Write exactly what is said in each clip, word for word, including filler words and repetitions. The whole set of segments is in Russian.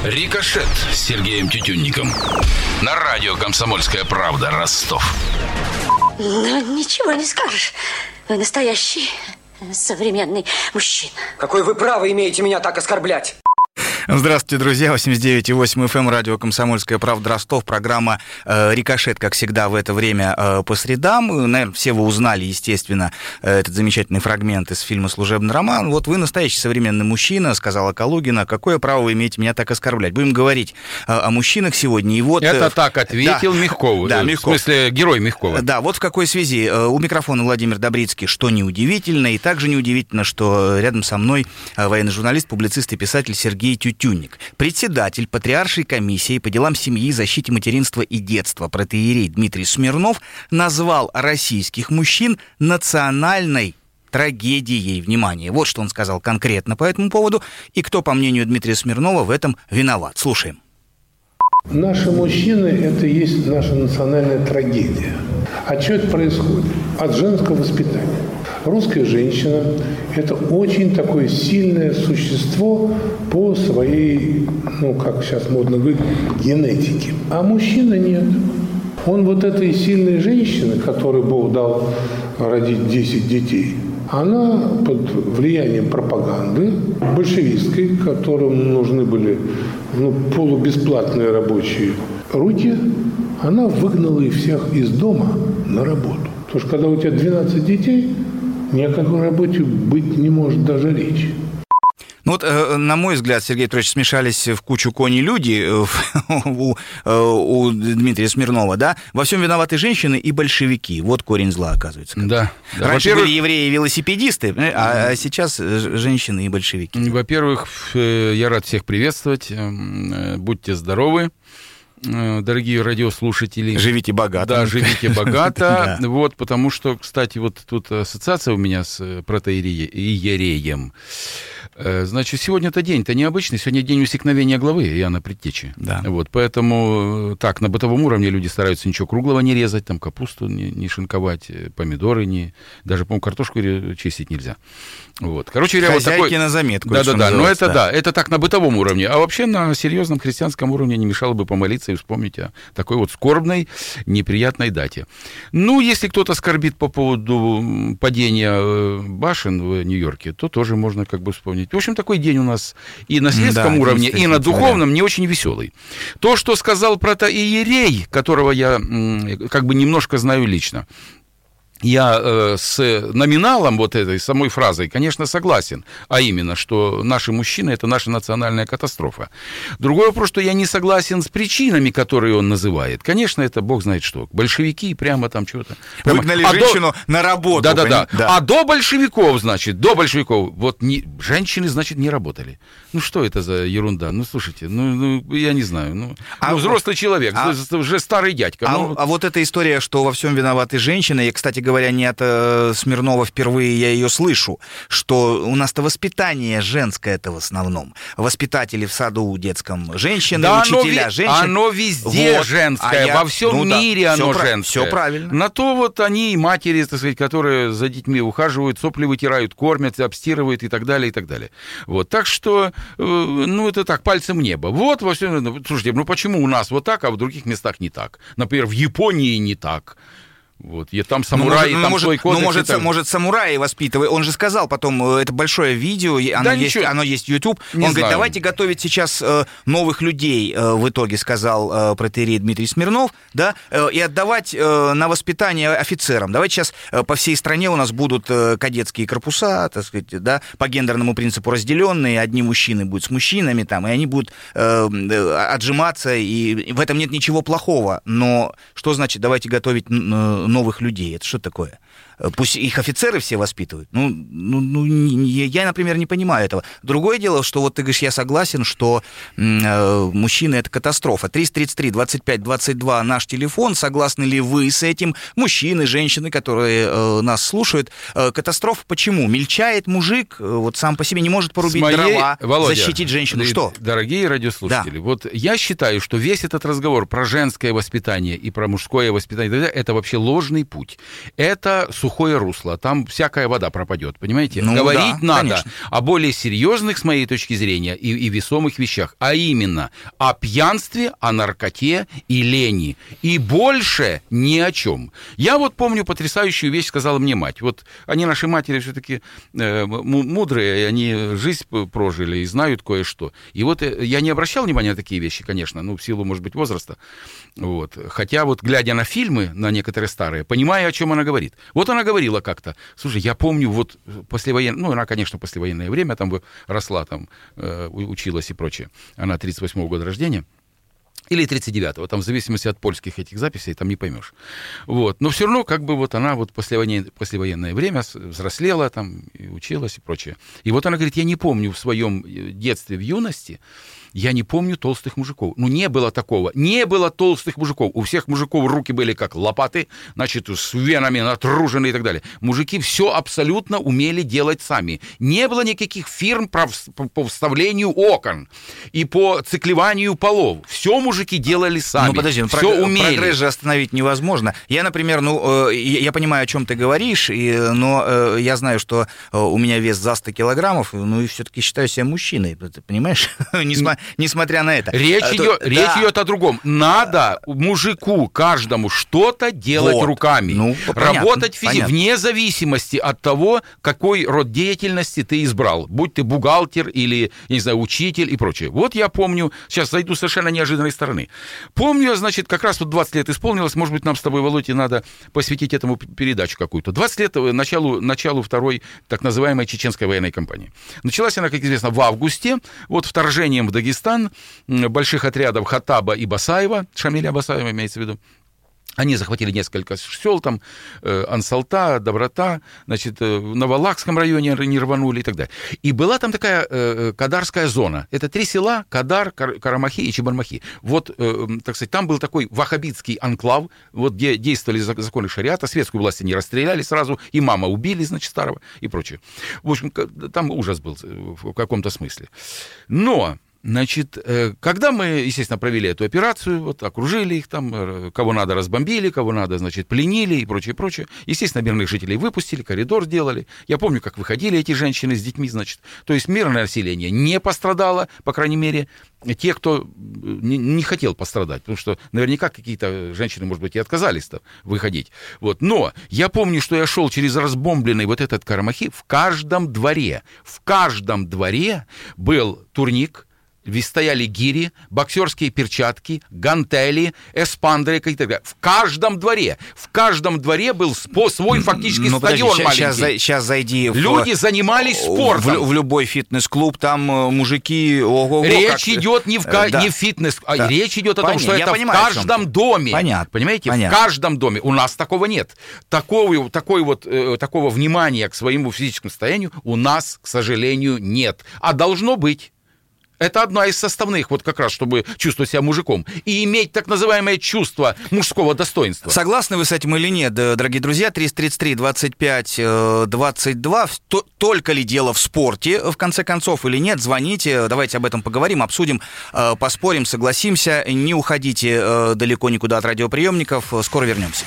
Рикошет с Сергеем Тютюнником. На радио «Комсомольская правда», Ростов. Ну, ничего не скажешь. Вы настоящий современный мужчина. Какое вы право имеете меня так оскорблять? Здравствуйте, друзья. восемьдесят девять и восемь эф эм, радио «Комсомольская правда», Ростов. Программа э, «Рикошет», как всегда, в это время э, по средам. Наверное, все вы узнали, естественно, э, этот замечательный фрагмент из фильма «Служебный роман». Вот вы настоящий современный мужчина, сказала Калугина. Какое право вы имеете меня так оскорблять? Будем говорить э, о мужчинах сегодня. И вот, Это э, так ответил да, Мягков. Да, в Мягков. смысле, герой Мягкова. Да, вот в какой связи. Э, у микрофона Владимир Добрицкий, что неудивительно. И также неудивительно, что рядом со мной э, военный журналист, публицист и писатель Сергей Тютюнник. Председатель Патриаршей комиссии по делам семьи, защите материнства и детства протоиерей Дмитрий Смирнов назвал российских мужчин национальной трагедией. Внимание, вот что он сказал конкретно по этому поводу, и кто, по мнению Дмитрия Смирнова, в этом виноват. Слушаем. Наши мужчины – это и есть наша национальная трагедия. От чего это происходит? От женского воспитания. Русская женщина – это очень такое сильное существо по своей, ну, как сейчас модно говорить, генетике. А мужчина нет. Он вот этой сильной женщины, которой Бог дал родить десять детей, она под влиянием пропаганды большевистской, которым нужны были, ну, полубесплатные рабочие руки, она выгнала их всех из дома на работу. Потому что когда у тебя двенадцать детей, ни о какой работе быть не может даже речи. Ну вот, на мой взгляд, Сергей Петрович, смешались в кучу кони люди у, у Дмитрия Смирнова, да? Во всем виноваты женщины и большевики. Вот корень зла, оказывается. Да. Раньше были евреи и велосипедисты, а сейчас женщины и большевики. Во-первых, я рад всех приветствовать. Будьте здоровы, дорогие радиослушатели. Живите богато. Да, живите богато. Вот, потому что, кстати, вот тут ассоциация у меня с протоиереем. Значит, сегодня-то день-то необычный. Сегодня день усекновения главы Иоанна Предтечи. Да. Вот, поэтому так, на бытовом уровне люди стараются ничего круглого не резать, там капусту не, не шинковать, помидоры не... Даже, по-моему, картошку чистить нельзя. Вот. Короче говоря, вот такой... на заметку. Да-да-да, но это да. да, это так на бытовом уровне. А вообще на серьезном христианском уровне не мешало бы помолиться и вспомнить о такой вот скорбной, неприятной дате. Ну, если кто-то скорбит по поводу падения башен в Нью-Йорке, то тоже можно как бы вспомнить. В общем, такой день у нас и на светском да, уровне, и на духовном не очень веселый. То, что сказал протоиерей, которого я как бы немножко знаю лично, я э, с номиналом вот этой самой фразой, конечно, согласен, а именно, что наши мужчины – это наша национальная катастрофа. Другой вопрос, что я не согласен с причинами, которые он называет. Конечно, это бог знает что. Большевики прямо там что-то... Выгнали а женщину до... на работу. Да-да-да. Да. А до большевиков, значит, до большевиков, вот не... женщины, значит, не работали. Ну, что это за ерунда? Ну, слушайте, ну, ну я не знаю. Ну, а, ну взрослый человек, а, уже старый дядька. А, ну... а вот эта история, что во всем виноваты женщины, я, кстати говоря, не от э, Смирнова впервые я ее слышу, что у нас-то воспитание женское это в основном. Воспитатели в саду детском женщины, да, учителя оно, женщины. Оно везде вот. женское, а я... во всем ну, мире да, оно все женское. Все правильно. На то вот они и матери, так сказать, которые за детьми ухаживают, сопли вытирают, кормят, обстирывают и так далее, и так далее. Вот, так что, э, ну, это так, пальцем в небо. Вот, во всем, слушайте, ну почему у нас вот так, а в других местах не так? Например, в Японии не так. Вот, и там самураи, ну, там может, свой кодекс. Ну, может, там... может, самураи воспитывают. Он же сказал потом, это большое видео, оно, да, есть, оно есть в YouTube. Не Он знаю. говорит, давайте готовить сейчас э, новых людей, э, в итоге сказал э, протоиерей Дмитрий Смирнов, да, э, и отдавать э, на воспитание офицерам. Давайте сейчас э, по всей стране у нас будут э, кадетские корпуса, так сказать, да, по гендерному принципу разделенные, одни мужчины будут с мужчинами, там, и они будут э, отжиматься, и в этом нет ничего плохого. Но что значит, давайте готовить э, новых людей? Это что такое? Пусть их офицеры все воспитывают. Ну, ну, ну я, например, не понимаю этого. Другое дело, что вот ты говоришь, я согласен, что э, мужчины — это катастрофа. триста тридцать три двадцать пять двадцать два наш телефон. Согласны ли вы с этим? Мужчины, женщины, которые э, нас слушают. Э, катастрофа почему? Мельчает мужик, э, вот сам по себе не может порубить моей... дрова, Володя, защитить женщину. Что? Дорогие радиослушатели, да. Вот я считаю, что весь этот разговор про женское воспитание и про мужское воспитание — это вообще ложный путь. Это это сухое русло, там всякая вода пропадет, понимаете? Ну, Говорить да, надо конечно. о более серьезных, с моей точки зрения, и, и весомых вещах, а именно о пьянстве, о наркоте и лени. И больше ни о чем. Я вот помню потрясающую вещь, сказала мне мать. Вот они, наши матери, все-таки э, мудрые, они жизнь прожили и знают кое-что. И вот я не обращал внимания на такие вещи, конечно, ну, в силу, может быть, возраста. Вот. Хотя вот, глядя на фильмы, на некоторые старые, понимаю, о чем она говорит. Вот она говорила как-то, слушай, я помню, вот послевоенное, ну, она, конечно, послевоенное время там росла, там, э, училась и прочее. Она тридцать восьмого года рождения. Или тридцать девятого, там в зависимости от польских этих записей, там не поймешь. Вот. Но все равно, как бы вот она вот послевоенное, послевоенное время взрослела там, и училась и прочее. И вот она говорит, я не помню в своем детстве, в юности, я не помню толстых мужиков. Ну, не было такого. Не было толстых мужиков. У всех мужиков руки были как лопаты, значит, с венами натружены и так далее. Мужики все абсолютно умели делать сами. Не было никаких фирм по вставлению окон и по циклеванию полов. Все мужики делали сами. Ну, подожди, ну, все прог... умели. Прогресс же остановить невозможно. Я, например, ну, я понимаю, о чем ты говоришь, и, но я знаю, что у меня вес за сто килограммов, ну, и все-таки считаю себя мужчиной, ты понимаешь? Несмотря на это. Речь, а, идет, то, речь да. идет о другом. Надо мужику каждому что-то делать вот. руками. Ну, работать понятно, физи... вне зависимости от того, какой род деятельности ты избрал. Будь ты бухгалтер или, я не знаю, учитель и прочее. Вот я помню, сейчас зайду с совершенно неожиданной стороны. Помню, значит, как раз вот двадцать лет исполнилось, может быть, нам с тобой, Володя, надо посвятить этому передачу какую-то. двадцать лет началу, началу второй так называемой чеченской военной кампании. Началась она, как известно, в августе, вот вторжением в Дагестан, больших отрядов Хаттаба и Басаева, Шамиля Басаева имеется в виду. Они захватили несколько сел, там, э, Ансалта, Доброта, значит, э, в Новолакском районе не рванули и так далее. И была там такая э, Кадарская зона. Это три села, Кадар, Кар- Карамахи и Чебармахи. Вот, э, так сказать, там был такой ваххабитский анклав, вот, где действовали законы шариата, светскую власть они расстреляли сразу, имама убили, значит, старого и прочее. В общем, там ужас был в каком-то смысле. Но... Значит, когда мы, естественно, провели эту операцию, вот, окружили их там, кого надо разбомбили, кого надо, значит, пленили и прочее, прочее. Естественно, мирных жителей выпустили, коридор сделали. Я помню, как выходили эти женщины с детьми, значит. То есть мирное население не пострадало, по крайней мере, те, кто не, не хотел пострадать, потому что наверняка какие-то женщины, может быть, и отказались выходить. Вот. Но я помню, что я шел через разбомбленный вот этот Карамахи, в каждом дворе, в каждом дворе был турник, стояли гири, боксерские перчатки, гантели, эспандеры и так далее. В каждом дворе. В каждом дворе был свой фактически ну, стадион подожди, маленький. Сейчас, сейчас зайди в... Люди занимались спортом. В, в любой фитнес-клуб, там мужики... Ого-го, речь как... идет не в, да. не в фитнес, а да. речь идет о том, Понятно, что это понимаю, в каждом доме. Понятно. Понимаете? Понятно. В каждом доме. У нас такого нет. Такого, такой вот, э, такого внимания к своему физическому состоянию у нас, к сожалению, нет. А должно быть. Это одна из составных, вот как раз, чтобы чувствовать себя мужиком. И иметь так называемое чувство мужского достоинства. Согласны вы с этим или нет, дорогие друзья? триста тридцать три двадцать пять двадцать два. Только ли дело в спорте, в конце концов, или нет? Звоните, давайте об этом поговорим, обсудим, поспорим, согласимся. Не уходите далеко никуда от радиоприемников. Скоро вернемся.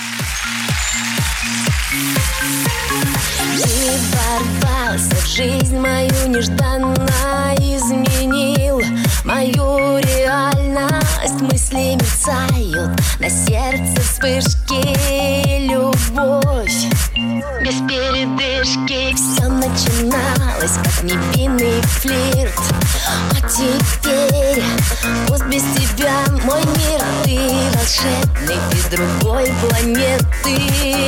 Ворвался в жизнь мою нежданно, изменил мою реальность. Мысли мерцают, на сердце вспышки, любовь без передышки. Все начиналось как невинный флирт, а теперь пусть без тебя мой мир. Ты волшебный, ты другой планеты.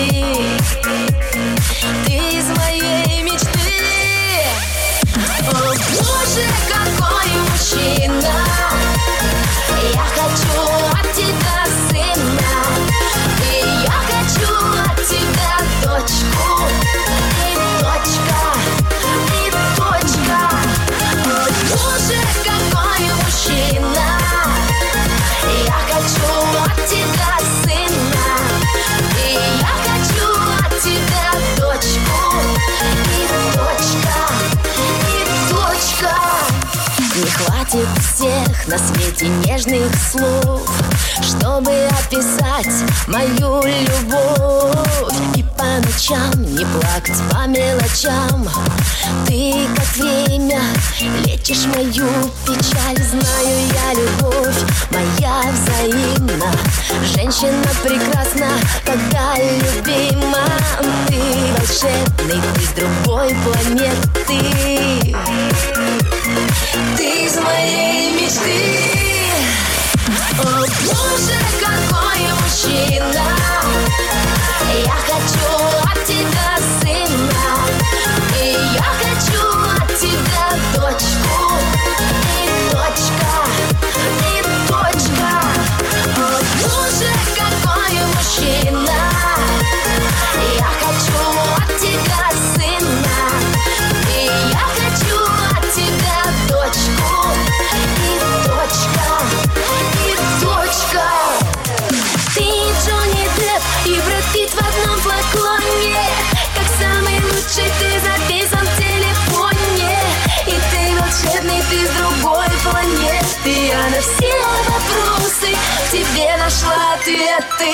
Ты из моей мечты. О, Боже, какой мужчина. Я хочу от тебя сына, и я хочу от тебя дочку. И точка, и точка. О, Боже, какой мужчина. Я хочу от тебя сына, и я хочу от тебя дочку. И точка, и точка. Не хватит всех на свете нежных слов, чтобы описать мою любовь. И по ночам не плакать по мелочам. Ты, как время, лечишь мою печаль. Знаю я, любовь моя взаимна. Женщина прекрасна, когда любима. Ты волшебный, ты с другой планеты. Ты из моей мечты. О, Боже, какой мужчина. Я хочу от тебя сына. И я хочу от тебя дочку. И дочка, и дочка. О, Боже, какой мужчина. Я хочу от тебя сына. И я хочу от тебя дочку. И дочка, и дочка. Ты Джонни Депп и Брэд Питт в одном флаконе. Как самый лучший ты записан в телефоне. И ты волшебный, ты с другой планеты. Я на все вопросы в тебе нашла ответы.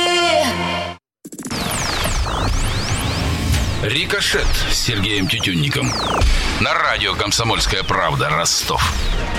Рикошет с Сергеем Тютюнником. На радио «Комсомольская правда», Ростов.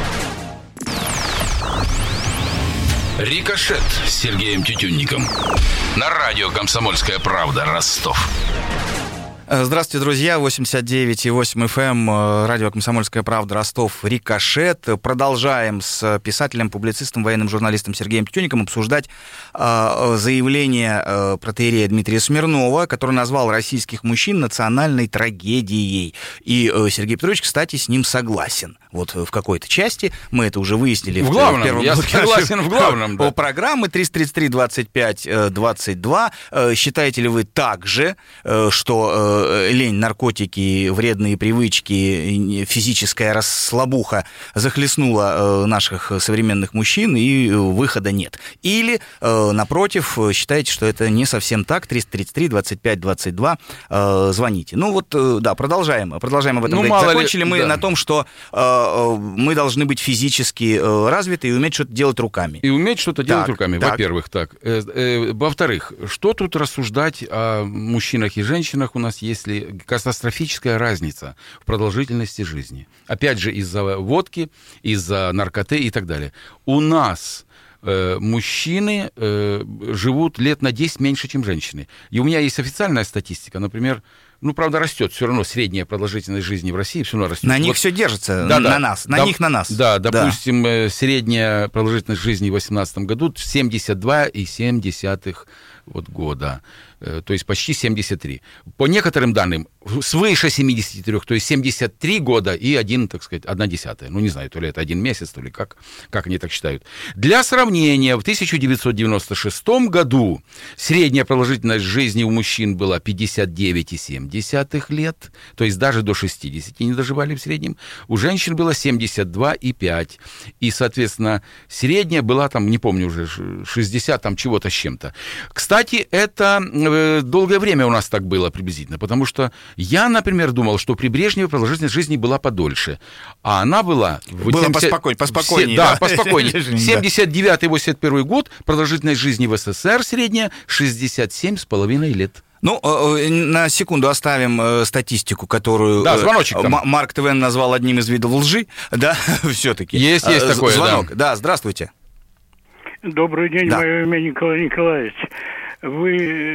Рикошет с Сергеем Тютюнником. На радио «Комсомольская правда», Ростов. Здравствуйте, друзья. восемьдесят девять и восемь эф эм, радио «Комсомольская правда», Ростов, Рикошет. Продолжаем с писателем, публицистом, военным журналистом Сергеем Тютюнником обсуждать э, заявление э, протоиерея Дмитрия Смирнова, который назвал российских мужчин национальной трагедией. И э, Сергей Петрович, кстати, с ним согласен. Вот в какой-то части, мы это уже выяснили. В, в главном, в первом я согласен в главном. По да. программе триста тридцать три двадцать пять двадцать два. Считаете ли вы также, что лень, наркотики, вредные привычки, физическая расслабуха захлестнула наших современных мужчин, и выхода нет? Или, напротив, считаете, что это не совсем так? триста тридцать три двадцать пять двадцать два, звоните. Ну вот, да, продолжаем, продолжаем об этом ну, говорить. Закончили ли, мы да. на том, что мы должны быть физически развиты и уметь что-то делать руками. И уметь что-то делать так, руками, так. во-первых. Так. Во-вторых, что тут рассуждать о мужчинах и женщинах у нас, если катастрофическая разница в продолжительности жизни? Опять же, из-за водки, из-за наркоты и так далее. У нас э, мужчины э, живут лет на десять меньше, чем женщины. И у меня есть официальная статистика, например, ну, правда, растет все равно средняя продолжительность жизни в России, все равно растет. На них вот, все держится, да, на да, нас, на да, них на нас. Да, допустим, да. Средняя продолжительность жизни в две тысячи восемнадцатом году семьдесят два и семь десятых вот года, то есть почти семьдесят три. По некоторым данным, свыше семидесяти трёх, то есть семьдесят три года и один, так сказать, одна десятая. Ну, не знаю, то ли это один месяц, то ли как, как они так считают. Для сравнения, в тысяча девятьсот девяносто шестом году средняя продолжительность жизни у мужчин была пятьдесят девять и семь десятых лет, то есть даже до шестидесяти не доживали в среднем. У женщин было семьдесят два и пять. И, соответственно, средняя была там, не помню уже, шестьдесят там чего-то с чем-то. Кстати, это э, долгое время у нас так было приблизительно, потому что я, например, думал, что при Брежневе продолжительность жизни была подольше, а она была... Было семьдесят... поспокойнее, поспокойнее. Да, да, поспокойнее. семьдесят девятый — восемьдесят первый год, продолжительность жизни в СССР средняя шестьдесят семь с половиной лет. Ну, на секунду оставим статистику, которую да, звоночек там. Марк Твен назвал одним из видов лжи, да, все-таки. Есть, есть такое, звонок. Да. Да, здравствуйте. Добрый день, да. Мое имя Николай Николаевич. Вы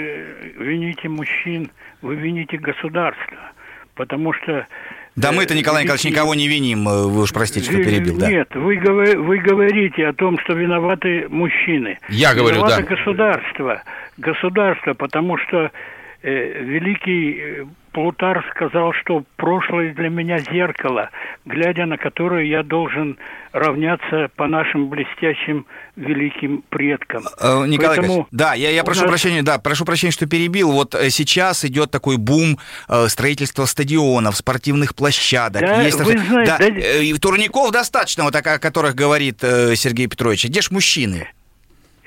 вините мужчин, вы вините государство, потому что... Да мы-то, Николай Николаевич, никого не виним, вы уж простите, что перебил. Да. Нет, вы, вы говорите о том, что виноваты мужчины. Я говорю, виновато да. государство, государство, потому что э, великий Плутарх сказал, что прошлое для меня зеркало, глядя на которое я должен равняться по нашим блестящим великим предкам. Э, Николай Николаевич, да, я, я прошу нас... прощения, да, прошу прощения, что перебил. Вот сейчас идет такой бум э, строительства стадионов, спортивных площадок. Да, есть вы так... знаете, да, да... Э, турников достаточно, вот о которых говорит э, Сергей Петрович. Где ж мужчины?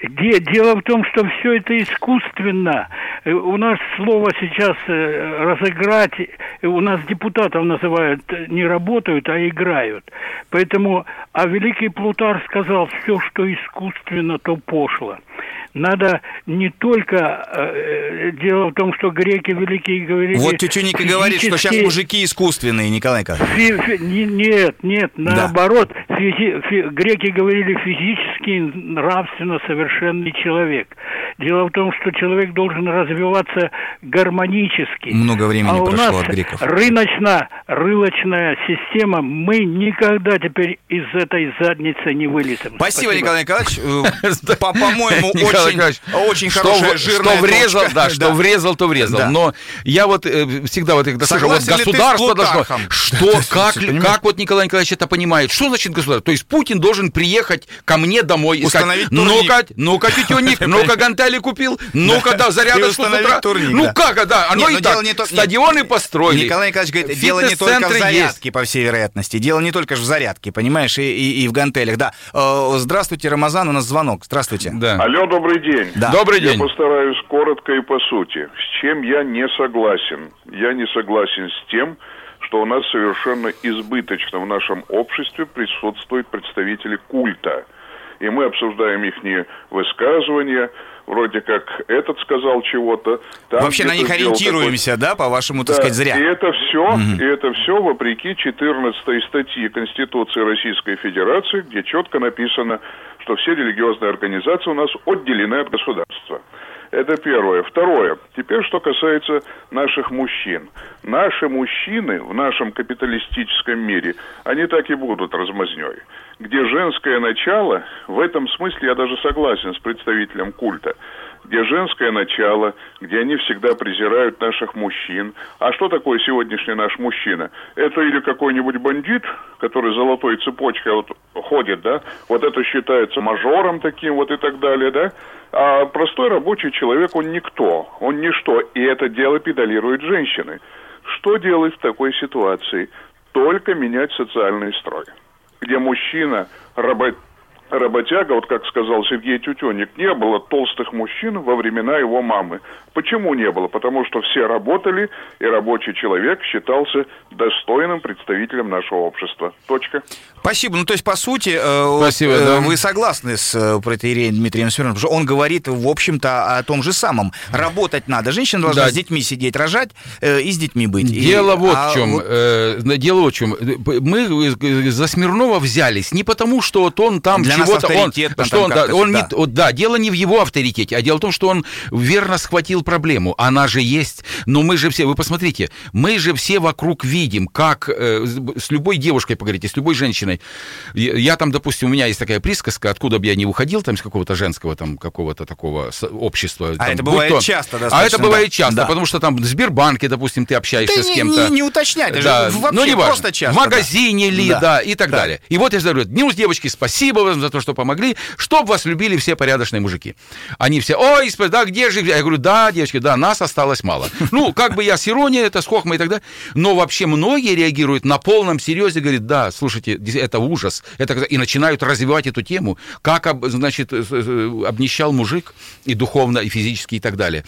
Дело в том, что все это искусственно. У нас слово сейчас разыграть, у нас депутатов называют, не работают, а играют. Поэтому, а великий Плутарх сказал, все, что искусственно, то пошло. Надо не только... Э, дело в том, что греки великие говорили... Вот Тютюнник и говорит, что сейчас мужики искусственные, Николай Николаевич. Фи, фи, нет, нет, наоборот. Да. Физи, фи, греки говорили физически, нравственно совершенный человек. Дело в том, что человек должен развиваться гармонически. Много времени а прошло у нас от греков. рыночно-рылочная система. Мы никогда теперь из этой задницы не вылезем. Спасибо, Спасибо. Николай Николаевич. По-моему, очень... Очень хорошая, жирная что врезал, да, что врезал, то врезал. Да. Но я вот э, всегда вот когда слышу, вот государство должно... Что, как, как вот Николай Николаевич это понимает? Что значит государство? То есть Путин должен приехать ко мне домой и сказать, ну-ка, ну-ка, Тютюнник, ну-ка, гантели купил, ну-ка, да, зарядочку с утра. Ну как, да, оно и так, стадионы построили. Николай Николаевич говорит, дело не только в зарядке, по всей вероятности. Дело не только в зарядке, понимаешь, и в гантелях. Да. Здравствуйте, Рамазан, у нас звонок. Здравствуйте. Алло, добрый день. Да. Добрый день. Я постараюсь коротко и по сути. С чем я не согласен? Я не согласен с тем, что у нас совершенно избыточно в нашем обществе присутствуют представители культа. И мы обсуждаем их высказывания, вроде как этот сказал чего-то. Вообще на них ориентируемся, какой-то... да, по-вашему, так да, сказать, зря. И это все, угу. и это все вопреки четырнадцатой статье Конституции Российской Федерации, где четко написано, что все религиозные организации у нас отделены от государства. Это первое. Второе. Теперь, что касается наших мужчин. Наши мужчины в нашем капиталистическом мире, они так и будут размазнёй. Где женское начало, в этом смысле я даже согласен с представителем культа, где женское начало, где они всегда презирают наших мужчин. А что такое сегодняшний наш мужчина? Это или какой-нибудь бандит, который золотой цепочкой вот ходит, да? Вот это считается мажором таким вот и так далее, да? А простой рабочий человек, он никто, он ничто. И это дело педалируют женщины. Что делать в такой ситуации? Только менять социальный строй. Где мужчина, рабо... работяга, вот как сказал Сергей Тютюнник, не было толстых мужчин во времена его мамы. Почему не было? Потому что все работали, и рабочий человек считался достойным представителем нашего общества. Точка. Спасибо. Ну, то есть, по сути, Спасибо, э, да. вы согласны с протоиереем Дмитрием Смирновым, потому что он говорит, в общем-то, о том же самом. Работать надо. Женщина должна да. с детьми сидеть, рожать э, и с детьми быть. Дело и, вот а в чем. Вот... Э, дело вот в чем. Мы за Смирнова взялись не потому, что вот он там Для чего-то... Он, там, что он, там да, он да. не, да, дело не в его авторитете, а дело в том, что он верно схватил проблему. Она же есть. Но мы же все, вы посмотрите, мы же все вокруг видим, как э, с любой девушкой поговорите, с любой женщиной. Я, я там, допустим, у меня есть такая присказка, откуда бы я ни уходил, там, из какого-то женского, там, какого-то такого общества. А там, это бывает то, часто, достаточно. А это бывает да. часто, да. потому что там в Сбербанке, допустим, ты общаешься да с не, кем-то. Не, не уточняй, да. вообще ну, не просто важно. часто. В магазине да. ли, да, да, и так да. далее. И вот я говорю, ну, девочки, спасибо вам за то, что помогли, чтоб вас любили все порядочные мужики. Они все, ой, да, где же... Я говорю, да, девочки, да, нас осталось мало. Ну, как бы я с иронией, это с хохмой и так далее. Но вообще многие реагируют на полном серьезе, говорят, да, слушайте, это ужас. Это... И начинают развивать эту тему, как, значит, обнищал мужик и духовно, и физически, и так далее.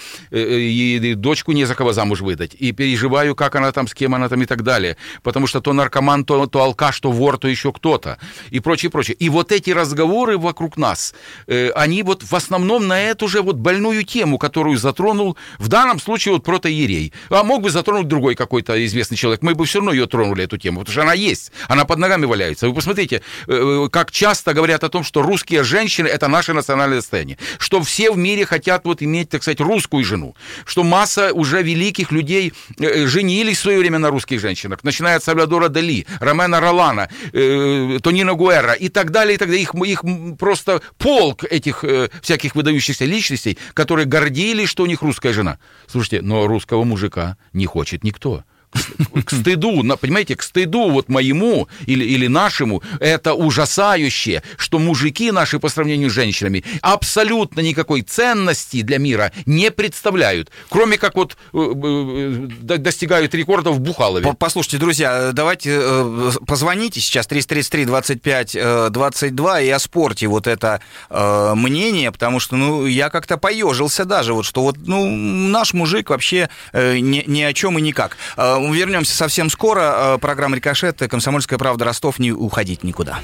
И дочку не за кого замуж выдать. И переживаю, как она там, с кем она там и так далее. Потому что то наркоман, то, то алкаш, то вор, то еще кто-то. И прочее, прочее. И вот эти разговоры вокруг нас, они вот в основном на эту же вот больную тему, которую затронул в данном случае вот протоиерей. А мог бы затронуть другой какой-то известный человек. Мы бы все равно ее тронули, эту тему, потому что она есть. Она под ногами валяется. Вы посмотрите, как часто говорят о том, что русские женщины – это наше национальное достояние. Что все в мире хотят вот иметь, так сказать, русскую жену. Что масса уже великих людей женились в свое время на русских женщинах. Начиная от Сальвадора Дали, Ромена Ролана, э, Тонино Гуэра и так далее, и так далее. Их, их просто полк этих э, всяких выдающихся личностей, которые гордились, что у них русская жена. Слушайте, но русского мужика не хочет никто. к стыду, понимаете, к стыду вот моему или, или нашему, это ужасающе, что мужики наши по сравнению с женщинами абсолютно никакой ценности для мира не представляют, кроме как вот достигают рекордов в Бухалове. Послушайте, друзья, давайте позвоните сейчас триста тридцать три двадцать пять двадцать два и оспорьте вот это э, мнение, потому что, ну, я как-то поежился даже, вот, что вот, ну, наш мужик вообще э, ни, ни о чем и никак. Э, вернемся совсем скоро. Э, программа «Рикошет», «Комсомольская правда», Ростов, не уходить никуда.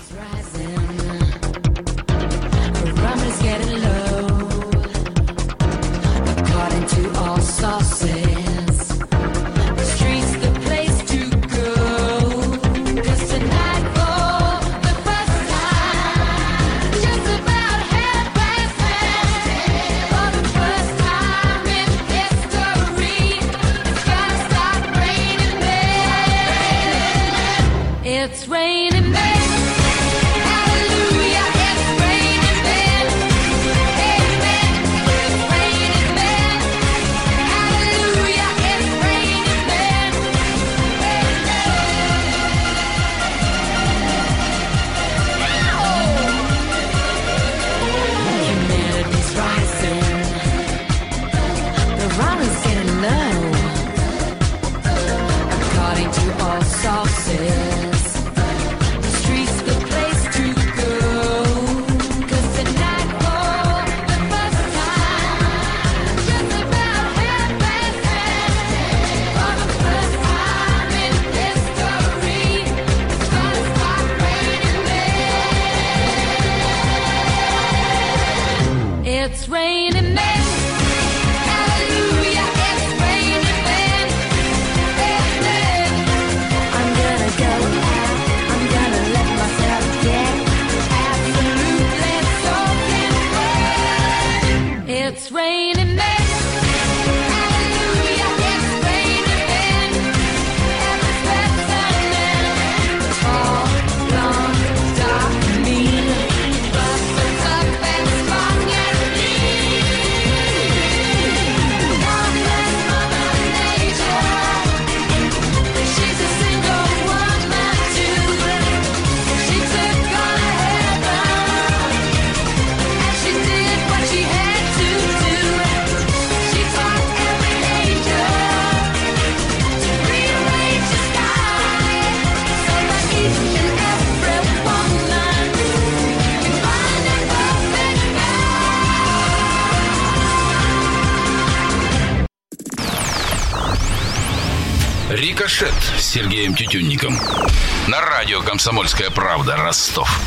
It's raining men. Hallelujah, it's raining men. Amen. It's raining men. Hallelujah, it's raining men. Amen. Humanity's rising. The run is getting low. According to all sources. It's raining men. Hallelujah, it's raining men. Amen. I'm gonna go out. I'm gonna let myself get absolutely soaking wet. It's raining men. Hallelujah, it's raining men. Every sweat's on men. Tall, blonde, dark, mean. Busted up and strong and «Рикошет» с Сергеем Тютюнником. На радио «Комсомольская правда», Ростов.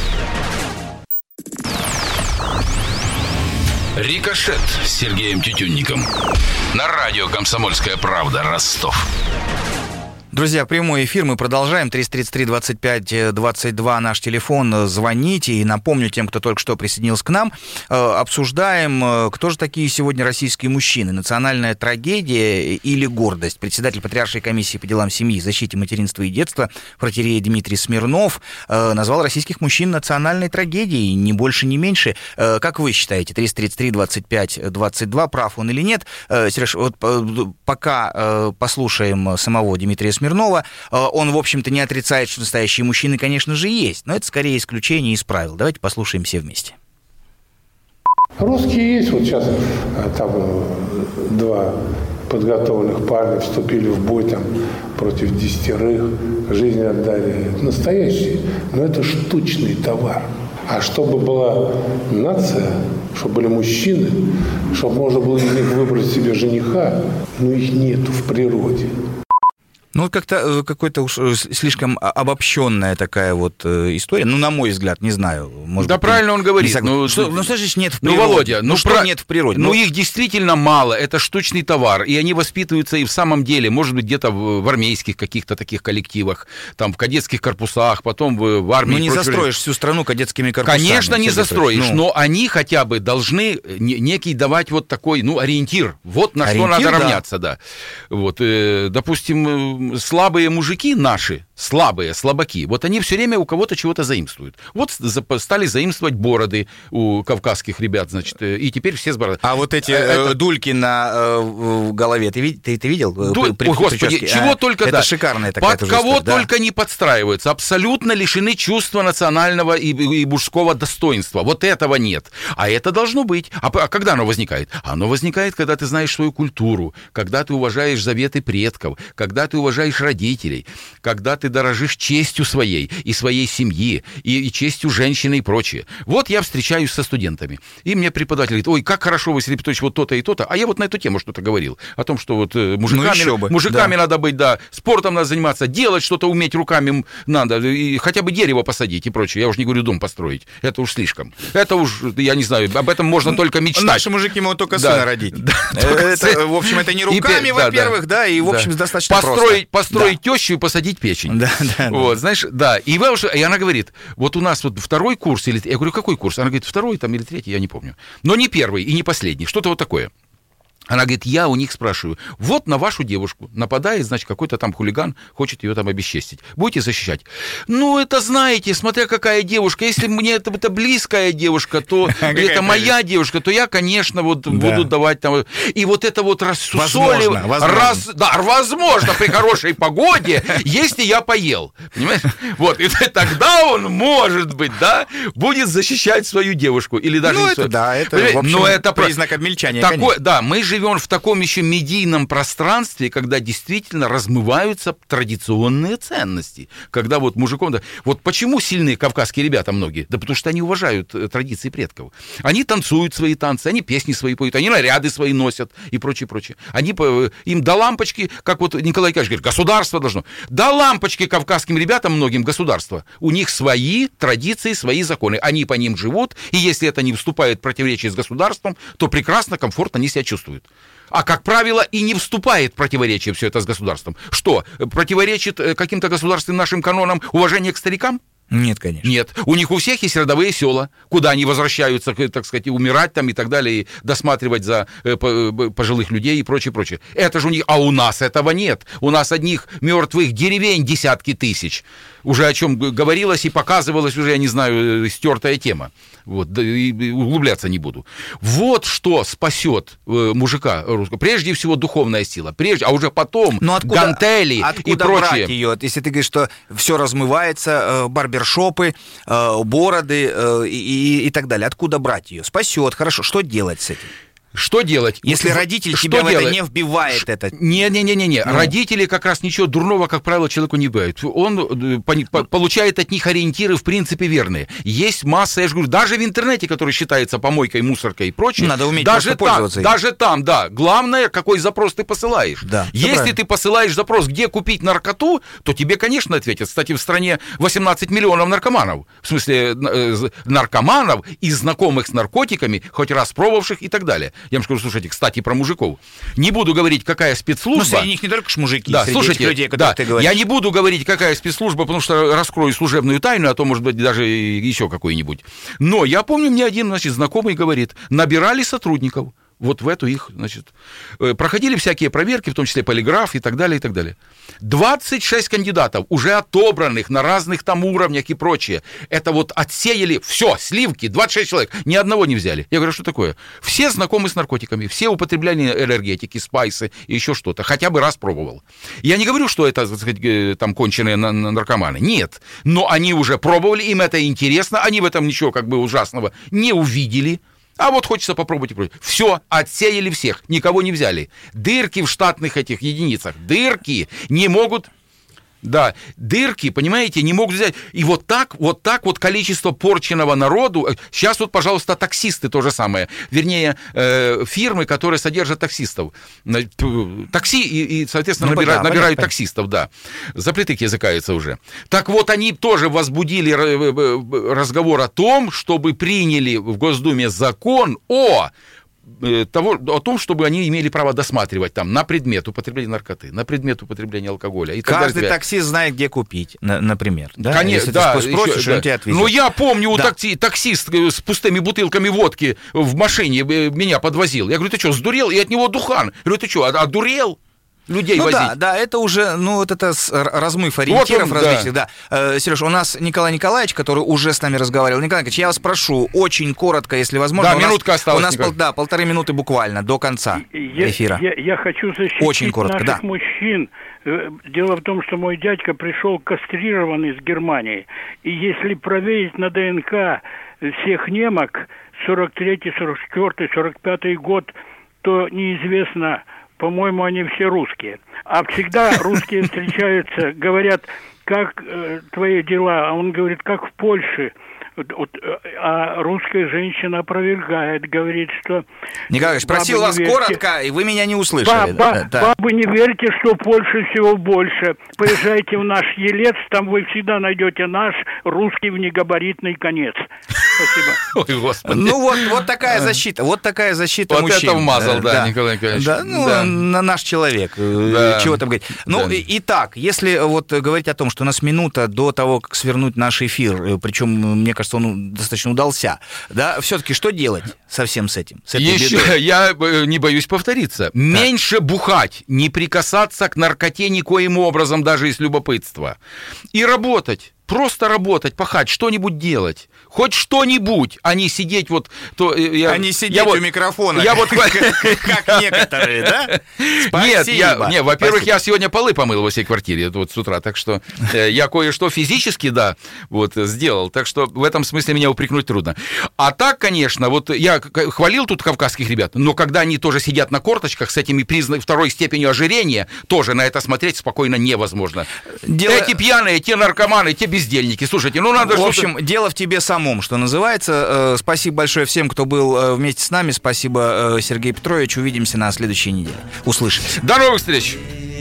«Рикошет» с Сергеем Тютюнником. На радио «Комсомольская правда», Ростов. Друзья, прямой эфир мы продолжаем. триста тридцать три двадцать пять двадцать два наш телефон. Звоните. И напомню тем, кто только что присоединился к нам, обсуждаем, кто же такие сегодня российские мужчины. Национальная трагедия или гордость? Председатель Патриаршей комиссии по делам семьи, защите материнства и детства протоиерей Дмитрий Смирнов назвал российских мужчин национальной трагедией, ни больше, ни меньше. Как вы считаете, триста тридцать три двадцать пять двадцать два, прав он или нет? Сереж, вот пока послушаем самого Дмитрия Смирнова. Смирнова, он, в общем-то, не отрицает, что настоящие мужчины, конечно же, есть, но это скорее исключение из правил. Давайте послушаем все вместе. Русские есть, вот сейчас там два подготовленных парня вступили в бой там против десятерых, жизнь отдали. Это настоящие, но это штучный товар. А чтобы была нация, чтобы были мужчины, чтобы можно было из них выбрать себе жениха, ну их нету в природе. Ну, как-то какой-то уж слишком обобщенная такая вот история. Ну, на мой взгляд, не знаю. Может да, быть, правильно он говорит. Ну, что, ну, что значит нет в природе? Ну, Володя, ну, ну что про... нет в природе? Ну, ну, их действительно мало. Это штучный товар. И они воспитываются и в самом деле, может быть, где-то в, в армейских каких-то таких коллективах, там, в кадетских корпусах, потом в, в армии. Ну, не прочее. Застроишь всю страну кадетскими корпусами. Конечно, не застроишь. Ну. Но они хотя бы должны некий давать вот такой, ну, ориентир. Вот на ориентир, что надо да. равняться, да. Вот, э, допустим, слабые мужчины, мужики наши, слабые, слабаки, вот они все время у кого-то чего-то заимствуют. Вот стали заимствовать бороды у кавказских ребят, значит, и теперь все с бородой. А вот эти это... дульки на э, голове, ты, ты, ты видел? Дуль... Ой, господи, прически? чего а, только, это да. шикарная такая Под кого история, только да. не подстраиваются, абсолютно лишены чувства национального и, и мужского достоинства. Вот этого нет. А это должно быть. А, а когда оно возникает? Оно возникает, когда ты знаешь свою культуру, когда ты уважаешь заветы предков, когда ты уважаешь родителей, когда ты дорожишь честью своей и своей семьи, и, и честью женщины и прочее. Вот я встречаюсь со студентами, и мне преподаватель говорит: ой, как хорошо, Василий Петрович, вот то-то и то-то. А я вот на эту тему что-то говорил, о том, что вот мужиками, ну, мужиками да. надо быть, да, спортом надо заниматься, делать что-то уметь руками надо, и хотя бы дерево посадить и прочее. Я уж не говорю дом построить, это уж слишком. Это уж, я не знаю, об этом можно только мечтать. Наши мужики могут только да. сына родить. Да. Это, в общем, это не руками, и, во-первых, да, да, и, в общем, да. достаточно построить, просто. Построить да. тещу и посадить печень. Да, да, вот, да. знаешь, да. И, вы, и она говорит, вот у нас вот второй курс, или... я говорю, какой курс? Она говорит, второй там или третий, я не помню. Но не первый и не последний, что-то вот такое. Она говорит, я у них спрашиваю, вот на вашу девушку нападает, значит, какой-то там хулиган, хочет ее там обесчестить. Будете защищать? Ну, это знаете, смотря какая девушка. Если мне это, это близкая девушка, то это моя девушка, то я, конечно, вот буду давать там... И вот это вот рассусоливание... Раз, да, возможно, при хорошей погоде, если я поел. Понимаешь? Вот, и тогда он, может быть, да, будет защищать свою девушку. Или даже... Ну, это да, это, в общем, признак обмельчания, конечно. Да, мы живем в таком еще медийном пространстве, когда действительно размываются традиционные ценности. Когда вот мужиком... Да, вот почему сильные кавказские ребята многие? Да потому что они уважают традиции предков. Они танцуют свои танцы, они песни свои поют, они наряды свои носят и прочее, прочее. Они, им до лампочки, как вот Николай Николаевич говорит, государство должно. До лампочки кавказским ребятам многим государство. У них свои традиции, свои законы. Они по ним живут, и если это не вступает в противоречие с государством, то прекрасно, комфортно они себя чувствуют. А, как правило, и не вступает в противоречие все это с государством. Что, противоречит каким-то государственным нашим канонам уважение к старикам? Нет, конечно. Нет. У них у всех есть родовые села, куда они возвращаются, так сказать, умирать там и так далее, и досматривать за пожилых людей и прочее, прочее. Это же у них... А у нас этого нет. У нас одних мертвых деревень десятки тысяч. Уже о чем говорилось и показывалось уже, я не знаю, стертая тема. Вот, да, и углубляться не буду. Вот что спасет э, мужика русского. Прежде всего духовная сила, прежде, а уже потом откуда, гантели откуда и прочее. Брать ее? Если ты говоришь, что все размывается, э, барбершопы, э, бороды э, и, и так далее, откуда брать ее? Спасет, хорошо. Что делать с этим? Что делать? Если родитель что тебя в делать? это не вбивает, это... Не-не-не-не, ну. Родители как раз ничего дурного, как правило, человеку не бывает. Он по, по, получает от них ориентиры, в принципе, верные. Есть масса, я же говорю, даже в интернете, который считается помойкой, мусоркой и прочее. Надо уметь даже просто пользоваться там, им. Даже там, да. Главное, какой запрос ты посылаешь. Да, Если правильно. ты посылаешь запрос, где купить наркоту, то тебе, конечно, ответят. Кстати, в стране восемнадцать миллионов наркоманов. В смысле, наркоманов и знакомых с наркотиками, хоть раз пробовавших и так далее. Я вам скажу, слушайте, кстати, про мужиков. Не буду говорить, какая спецслужба. Ну, среди них не только ж мужики, да, среди слушайте, этих людей, которые да, ты говоришь. Я не буду говорить, какая спецслужба, потому что раскрою служебную тайну, а то, может быть, даже еще какой-нибудь. Но я помню, мне один, значит, знакомый говорит, набирали сотрудников. Вот в эту их, значит, проходили всякие проверки, в том числе полиграф и так далее, и так далее. двадцать шесть кандидатов, уже отобранных на разных там уровнях и прочее. Это вот отсеяли, все, сливки, двадцать шесть человек, ни одного не взяли. Я говорю, что такое? Все знакомы с наркотиками, все употребляли энергетики, спайсы и еще что-то, хотя бы раз пробовал. Я не говорю, что это, так сказать, там конченые наркоманы, нет. Но они уже пробовали, им это интересно, они в этом ничего как бы ужасного не увидели. А вот хочется попробовать. Все, отсеяли всех, никого не взяли. Дырки в штатных этих единицах, дырки не могут... Да, дырки, понимаете, не могут взять. И вот так, вот так вот количество порченного народу. Сейчас вот, пожалуйста, таксисты то же самое. Вернее, э, фирмы, которые содержат таксистов. Такси и, и соответственно, ну, набирают, да, набирают понятно. Таксистов, да. Запретык языкается уже. Так вот, они тоже возбудили разговор о том, чтобы приняли в Госдуме закон о... Того, о том, чтобы они имели право досматривать там на предмет употребления наркоты, на предмет употребления алкоголя. И каждый так таксист знает, где купить, например. Да? Конечно, если да, ты спросишь, еще, он да. тебя ответит. Ну, я помню, у да. такси, таксист с пустыми бутылками водки в машине меня подвозил. Я говорю, ты что, сдурел? И от него духан. Я говорю, ты что, одурел? людей ну, возить. Да, да, это уже, ну, вот это размыв ориентиров вот он, различных, да. да. Э, Сереж, у нас Николай Николаевич, который уже с нами разговаривал. Николай Николаевич, я вас прошу, очень коротко, если возможно. Да, минутка осталась. У нас, пол, да, полторы минуты буквально до конца я, эфира. Я, я хочу защитить очень коротко, наших да. мужчин. Дело в том, что мой дядька пришел кастрированный из Германии. И если проверить на ДНК всех немок, сорок третий, сорок четвёртый, сорок пятый год, то неизвестно, по-моему, они все русские. А всегда русские встречаются, говорят, как э, твои дела? А он говорит, как в Польше. Вот, а русская женщина опровергает, говорит, что... Николай Ильич, просил вас коротко, и вы меня не услышали. Ба- да, ба- да. Бабы, не верьте, что Польши всего больше. Поезжайте в наш Елец, там вы всегда найдете наш русский внегабаритный конец. Спасибо. Ой, Господи. Ну вот, вот такая защита, вот такая защита вот мужчин. Вот это вмазал, да, да, Николай Николаевич. Да, ну, да. на наш человек, да. чего там говорить. Ну, да. Итак, если вот говорить о том, что у нас минута до того, как свернуть наш эфир, причем, мне кажется, он достаточно удался, да, все-таки что делать со всем с этим? С этой Еще, бедой? я не боюсь повториться. Да. Меньше бухать, не прикасаться к наркоте никоим образом, даже из любопытства. И работать. Просто работать, пахать, что-нибудь делать. Хоть что-нибудь, а не сидеть вот... То, я, а не сидеть я у вот, микрофона, я вот, как некоторые, да? Нет, я, не, во-первых, я сегодня полы помыл во всей квартире вот с утра, так что я кое-что физически, да, вот, сделал, так что в этом смысле меня упрекнуть трудно. А так, конечно, вот я хвалил тут кавказских ребят, но когда они тоже сидят на корточках с этими признаками второй степенью ожирения, тоже на это смотреть спокойно невозможно. Дело... Эти пьяные, те наркоманы, те бездельники, слушайте, ну надо... В общем, что-то... дело в тебе самом, что называется. Спасибо большое всем, кто был вместе с нами. Спасибо, Сергей Петрович. Увидимся на следующей неделе. Услышимся. До новых встреч!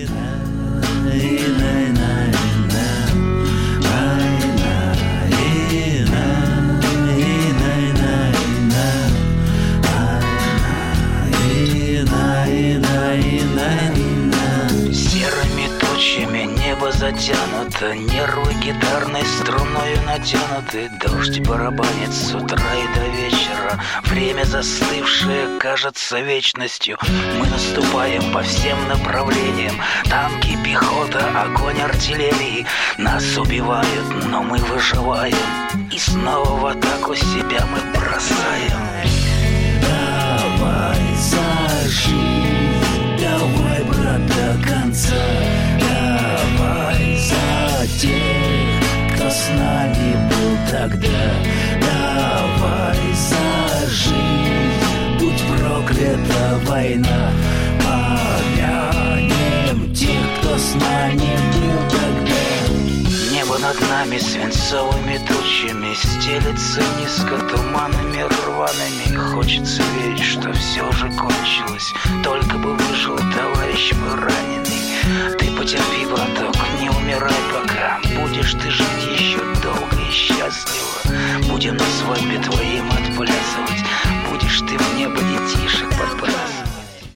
Серыми тучами небо затянуто, нервы гитарной струною натянуты. Дождь барабанит с утра и до вечера, время застывшее кажется вечностью. Мы наступаем по всем направлениям, танки, пехота, огонь артиллерии. Нас убивают, но мы выживаем, и снова в атаку себя мы бросаем. Давай за жизнь, давай, брат, до конца. Давай за тех, кто с нами был тогда. Давай за жизнь, будь проклята война. Помянем тех, кто с нами был тогда. Небо над нами свинцовыми тучами стелется низко туманами рваными. Хочется верить, что все же кончилось, только бы выжил товарищ мой раненый. Ты потерпи, браток, не умирай пока. Будешь ты жить еще долго и счастливо. Будем на свадьбе твоим отплясывать. Будешь ты в небо детишек подбрасывать.